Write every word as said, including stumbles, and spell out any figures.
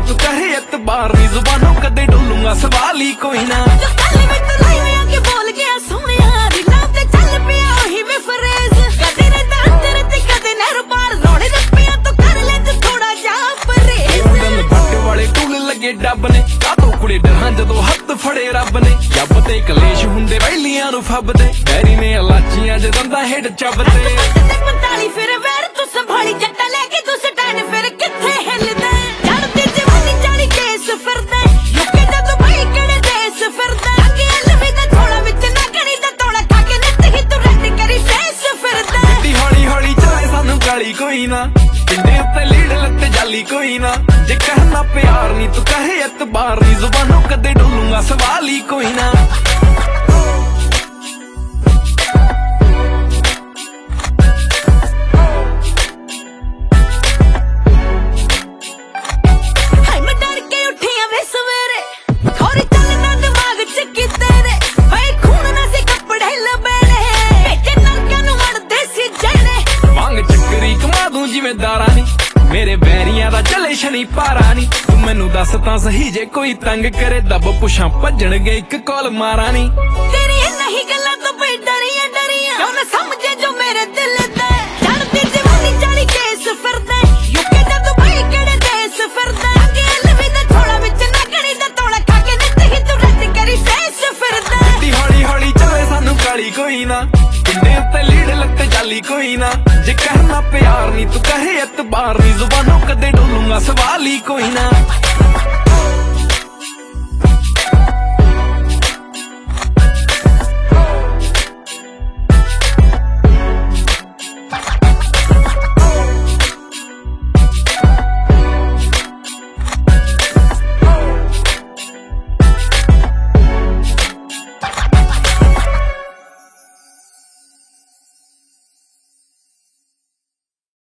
तू कहे एतबार नी जुबानों कदे डोलूंगा सवाल ही कोई ना। डब ने कातों कुड़े डरां जदों हत्थ फड़े रब ने जब ते कलेश हुंदे वैलियां नूं फबदे बैरी ने इलाचियां च दंदा हेड चबदे पैंताली फिर वैर तू संभाली जट्टा लेके तू स्टैंड फिर किथे हिलदा चढ़दी जवानी चाली केस फिरदा लुके जदों भाई किहड़े देस फिरदा अगे लवी दा थोड़ा विच नागणी दा तोड़ा खा के नित ही तू रट करी फेस फिरदा दी हौली हौली चले सानू गाली कोई ना पिंडे उत्ते लीड़ लत्ते जाली कोई ना जे कहना प्यार नी तू कहे एतबार नी जुबानों कदे डोलूंगा सवाल ही कोई ना। हाय मैं डर के उठी वे सवेरे थोड़ी चलना दिमाग च किते रे भाई खून ना सी कपड़े लबेड़े बेचे नरकां नूं वड़दे सी जणे वांग चक्करी कमा दूं जिम्मेदारा नी मेरे बैरियां दा चले शनी पारा नी तू मैनू दस तां सही जे कोई तंग करे दब पुछां भज्जणगे इक कॉल मारा नी तेरी नहीं गल्लां तो पे डरियां डरियां क्यों ना समझे जो मेरे दिल दा चढ़दी जवानी चाली केस फिरदा यूके जदों भाई किहड़े देस फिरदा अगे लवी दा थोड़ा विच नागणी दा तोड़ा खा के नित ही तू रट करी फेस फिरदा दी हौली हौली चले सानू गाली कोई ना पिंडे उत्ते लीड़ लत्ते जाली कोई ना जे कहना प्यार नी तू कहे एतबार नी जुबानों कदे डोलूंगा सवाल ही कोई ना।